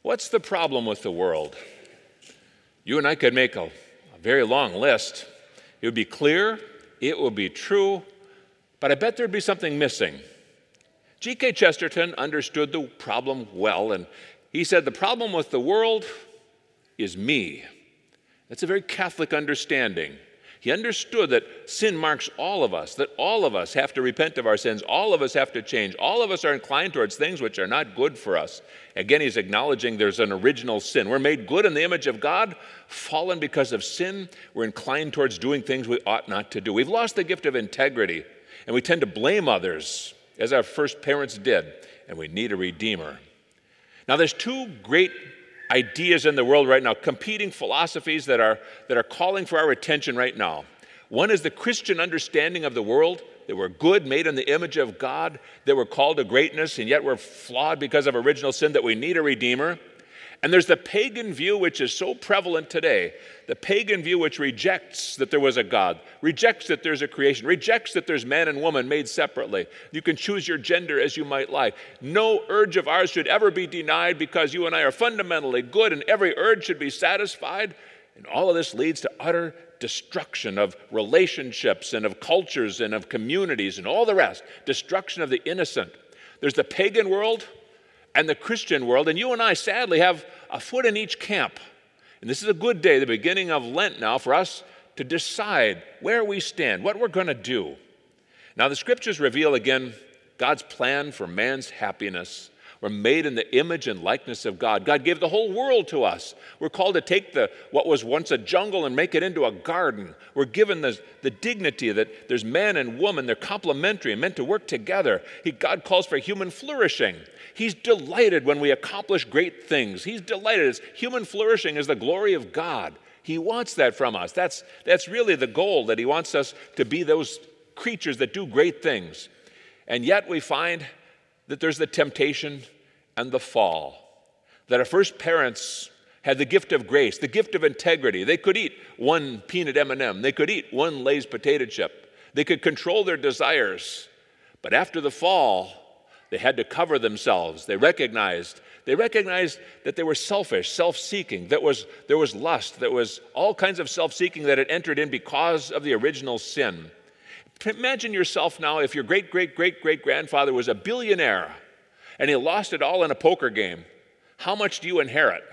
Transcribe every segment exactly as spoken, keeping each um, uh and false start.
What's the problem with the world? You and I could make a, a very long list. It would be clear, it would be true, but I bet there'd be something missing. G K Chesterton understood the problem well, and he said the problem with the world is me. That's a very Catholic understanding. He understood that sin marks all of us, that all of us have to repent of our sins, all of us have to change, all of us are inclined towards things which are not good for us. Again, he's acknowledging there's an original sin. We're made good in the image of God, fallen because of sin. We're inclined towards doing things we ought not to do. We've lost the gift of integrity, and we tend to blame others, as our first parents did, and we need a redeemer. Now, there's two great ideas in the world right now, competing philosophies that are, that are calling for our attention right now. One is the Christian understanding of the world, that we're good, made in the image of God, that we're called to greatness, and yet we're flawed because of original sin, that we need a redeemer. And there's the pagan view, which is so prevalent today, the pagan view which rejects that there was a God, rejects that there's a creation, rejects that there's man and woman made separately. You can choose your gender as you might like. No urge of ours should ever be denied because you and I are fundamentally good and every urge should be satisfied. And all of this leads to utter destruction of relationships and of cultures and of communities and all the rest, destruction of the innocent. There's the pagan world and the Christian world, and you and I sadly have a foot in each camp. And this is a good day, the beginning of Lent now, for us to decide where we stand, what we're going to do. Now, the scriptures reveal again God's plan for man's happiness. We're made in the image and likeness of God. God gave the whole world to us. We're called to take the what was once a jungle and make it into a garden. We're given the, the dignity that there's man and woman. They're complementary and meant to work together. He, God calls for human flourishing. He's delighted when we accomplish great things. He's delighted. It's, human flourishing is the glory of God. He wants that from us. That's, that's really the goal, that he wants us to be those creatures that do great things. And yet we find that there's the temptation and the fall, that our first parents had the gift of grace, the gift of integrity. They could eat one peanut M and M. They could eat one Lay's potato chip. They could control their desires. But after the fall, they had to cover themselves. They recognized, they recognized that they were selfish, self-seeking, that was, there was lust, that was all kinds of self-seeking that had entered in because of the original sin. Imagine yourself now if your great-great-great-great-grandfather was a billionaire and he lost it all in a poker game. How much do you inherit?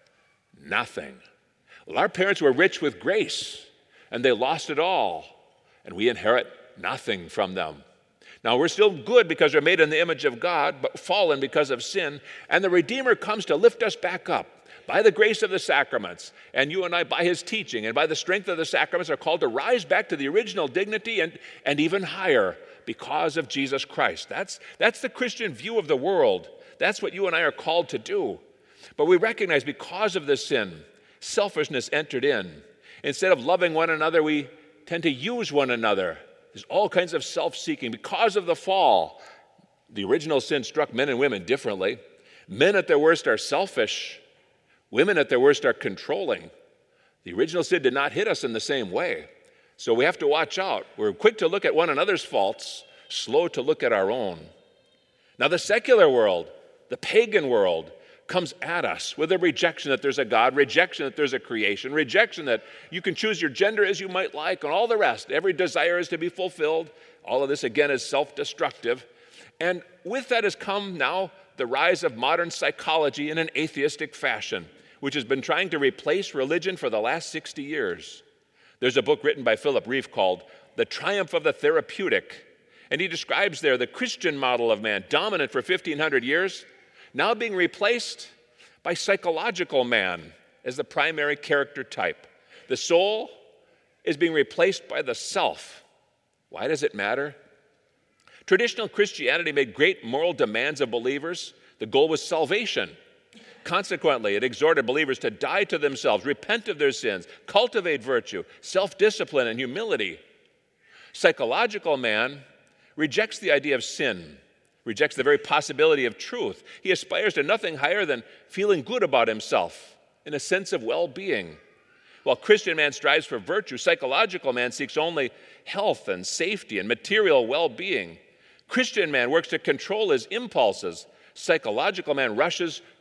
Nothing. Well, our parents were rich with grace and they lost it all, and we inherit nothing from them. Now, we're still good because we're made in the image of God, but fallen because of sin, and the Redeemer comes to lift us back up by the grace of the sacraments, and you and I, by his teaching and by the strength of the sacraments, are called to rise back to the original dignity and, and even higher because of Jesus Christ. That's, that's the Christian view of the world. That's what you and I are called to do. But we recognize because of this sin, selfishness entered in. Instead of loving one another, we tend to use one another. There's all kinds of self-seeking. Because of the fall, the original sin struck men and women differently. Men at their worst are selfish. Women at their worst are controlling. The original sin did not hit us in the same way. So we have to watch out. We're quick to look at one another's faults, slow to look at our own. Now, the secular world, the pagan world, comes at us with a rejection that there's a God, rejection that there's a creation, rejection that you can choose your gender as you might like, and all the rest. Every desire is to be fulfilled. All of this, again, is self-destructive. And with that has come now the rise of modern psychology in an atheistic fashion, which has been trying to replace religion for the last sixty years. There's a book written by Philip Rieff called The Triumph of the Therapeutic, and he describes there the Christian model of man, dominant for fifteen hundred years, now being replaced by psychological man as the primary character type. The soul is being replaced by the self. Why does it matter? Traditional Christianity made great moral demands of believers. The goal was salvation. Consequently, it exhorted believers to die to themselves, repent of their sins, cultivate virtue, self-discipline, and humility. Psychological man rejects the idea of sin, rejects the very possibility of truth. He aspires to nothing higher than feeling good about himself in a sense of well-being. While Christian man strives for virtue, psychological man seeks only health and safety and material well-being. Christian man works to control his impulses. Psychological man rushes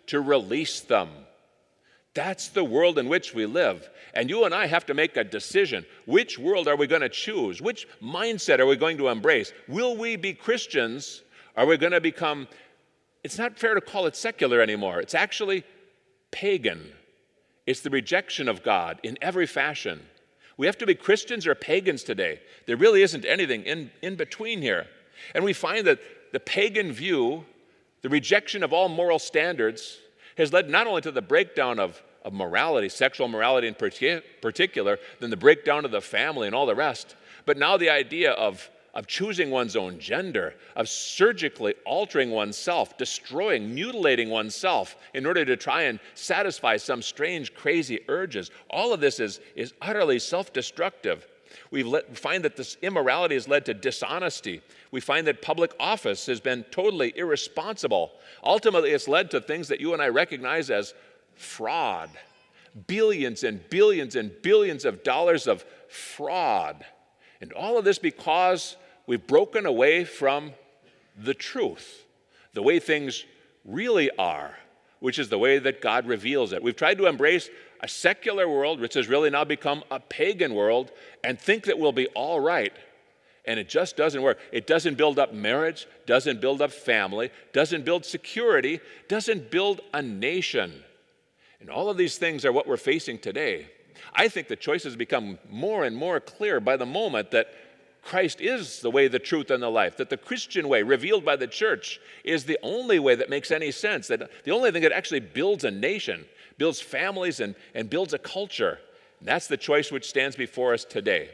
to release them. That's the world in which we live. And you and I have to make a decision. Which world are we going to choose? Which mindset are we going to embrace? Will we be Christians? Are we going to become, it's not fair to call it secular anymore. It's actually pagan. It's the rejection of God in every fashion. We have to be Christians or pagans today. There really isn't anything in, in between here. And we find that the pagan view, the rejection of all moral standards, has led not only to the breakdown of, of morality, sexual morality in particular, then the breakdown of the family and all the rest, but now the idea of, of choosing one's own gender, of surgically altering oneself, destroying, mutilating oneself in order to try and satisfy some strange, crazy urges. All of this is, is utterly self-destructive. We find that this immorality has led to dishonesty. We find that public office has been totally irresponsible. Ultimately, it's led to things that you and I recognize as fraud. Billions and billions and billions of dollars of fraud. And all of this because we've broken away from the truth, the way things really are, which is the way that God reveals it. We've tried to embrace a secular world, which has really now become a pagan world, and think that we'll be all right. And it just doesn't work. It doesn't build up marriage, doesn't build up family, doesn't build security, doesn't build a nation. And all of these things are what we're facing today. I think the choices become more and more clear by the moment that Christ is the way, the truth, and the life, that the Christian way revealed by the church is the only way that makes any sense, that the only thing that actually builds a nation, builds families, and, and builds a culture. And that's the choice which stands before us today.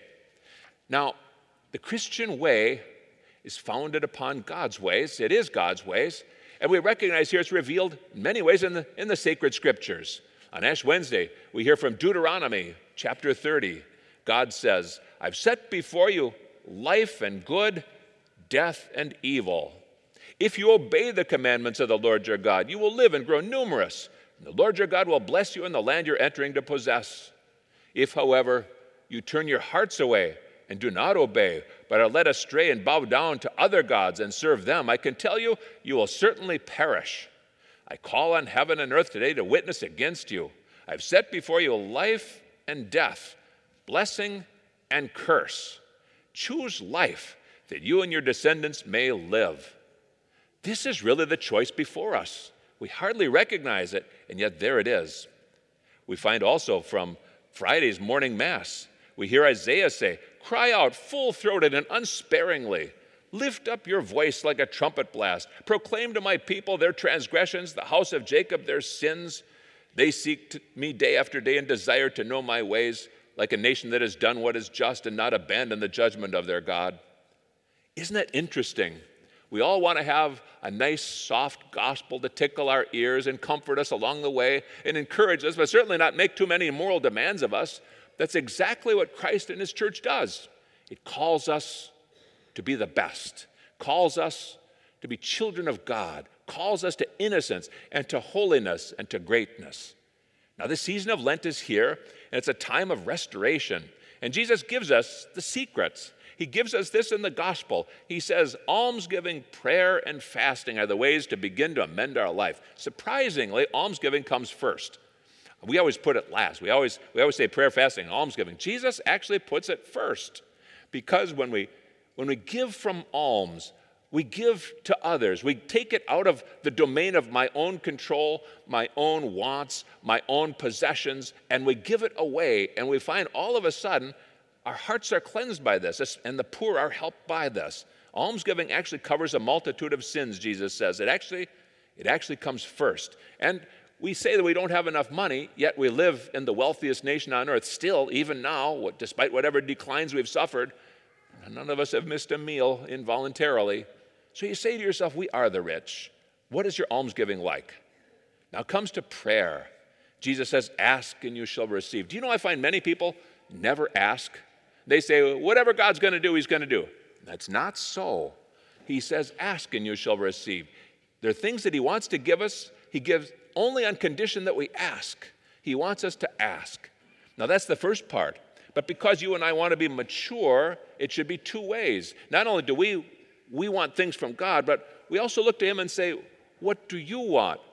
Now, the Christian way is founded upon God's ways. It is God's ways. And we recognize here it's revealed in many ways in the, in the sacred scriptures. On Ash Wednesday, we hear from Deuteronomy chapter thirty. God says, I've set before you life and good, death and evil. If you obey the commandments of the Lord your God, you will live and grow numerous. And the Lord your God will bless you in the land you're entering to possess. If, however, you turn your hearts away and do not obey, but are led astray and bow down to other gods and serve them, I can tell you, you will certainly perish. I call on heaven and earth today to witness against you. I've set before you life and death, blessing and curse. Choose life that you and your descendants may live. This is really the choice before us. We hardly recognize it, and yet there it is. We find also from Friday's morning mass, we hear Isaiah say, cry out full-throated and unsparingly. Lift up your voice like a trumpet blast. Proclaim to my people their transgressions, the house of Jacob their sins. They seek me day after day and desire to know my ways, like a nation that has done what is just and not abandoned the judgment of their God. Isn't that interesting? We all want to have a nice, soft gospel to tickle our ears and comfort us along the way and encourage us, but certainly not make too many moral demands of us. That's exactly what Christ and his church does. It calls us to be the best, calls us to be children of God, calls us to innocence and to holiness and to greatness. Now, the season of Lent is here, and it's a time of restoration. And Jesus gives us the secrets. He gives us this in the gospel. He says, almsgiving, prayer, and fasting are the ways to begin to amend our life. Surprisingly, almsgiving comes first. We always put it last. We always, we always say prayer, fasting, almsgiving. Jesus actually puts it first, because when we, when we give from alms, we give to others. We take it out of the domain of my own control, my own wants, my own possessions, and we give it away. And we find all of a sudden our hearts are cleansed by this, and the poor are helped by this. Almsgiving actually covers a multitude of sins, Jesus says. It actually, it actually comes first. And we say that we don't have enough money, yet we live in the wealthiest nation on earth. Still, even now, despite whatever declines we've suffered, none of us have missed a meal involuntarily. So you say to yourself, we are the rich. What is your almsgiving like? Now it comes to prayer. Jesus says, ask and you shall receive. Do you know I find many people never ask? They say, whatever God's going to do, he's going to do. That's not so. He says, ask and you shall receive. There are things that he wants to give us. He gives only on condition that we ask. He wants us to ask. Now that's the first part. But because you and I want to be mature, it should be two ways. Not only do we We want things from God, but we also look to him and say, what do you want?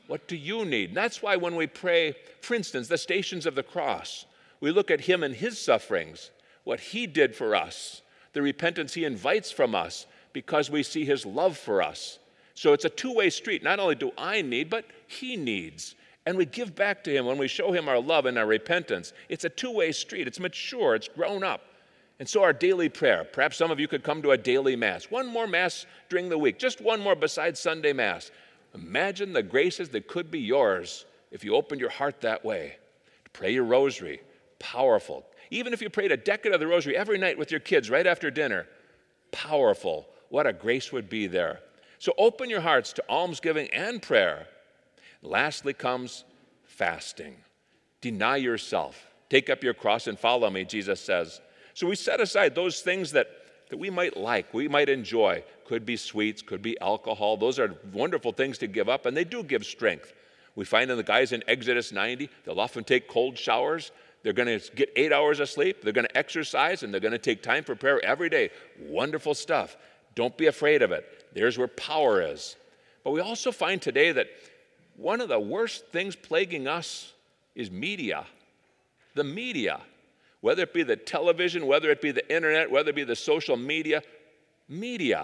What do you need? And that's why when we pray, for instance, the Stations of the Cross, we look at him and his sufferings, what he did for us, the repentance he invites from us because we see his love for us. So it's a two-way street. Not only do I need, but he needs. And we give back to him when we show him our love and our repentance. It's a two-way street. It's mature. It's grown up. And so our daily prayer, perhaps some of you could come to a daily Mass, one more Mass during the week, just one more besides Sunday Mass. Imagine the graces that could be yours if you opened your heart that way. Pray your rosary, powerful. Even if you prayed a decade of the rosary every night with your kids right after dinner, powerful. What a grace would be there. So open your hearts to almsgiving and prayer. Lastly comes fasting. Deny yourself. Take up your cross and follow me, Jesus says. So we set aside those things that, that we might like, we might enjoy. Could be sweets, could be alcohol. Those are wonderful things to give up, and they do give strength. We find in the guys in Exodus ninety, they'll often take cold showers. They're going to get eight hours of sleep. They're going to exercise, and they're going to take time for prayer every day. Wonderful stuff. Don't be afraid of it. There's where power is. But we also find today that one of the worst things plaguing us is media. The media. Whether it be the television, whether it be the internet, whether it be the social media, media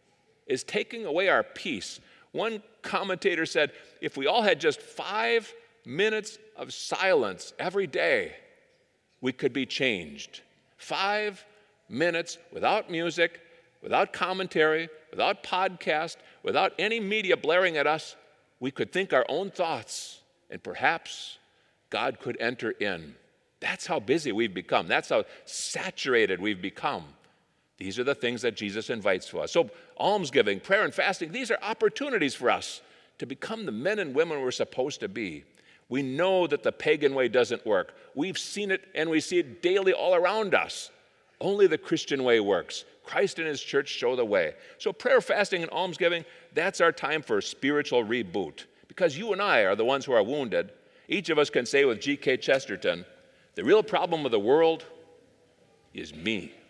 is taking away our peace. One commentator said, if we all had just five minutes of silence every day, we could be changed. Five minutes without music, without commentary, without podcast, without any media blaring at us, we could think our own thoughts, and perhaps God could enter in. That's how busy we've become. That's how saturated we've become. These are the things that Jesus invites to us. So almsgiving, prayer, and fasting, these are opportunities for us to become the men and women we're supposed to be. We know that the pagan way doesn't work. We've seen it, and we see it daily all around us. Only the Christian way works. Christ and his church show the way. So prayer, fasting, and almsgiving, that's our time for spiritual reboot. Because you and I are the ones who are wounded. Each of us can say with G K Chesterton, the real problem of the world is me.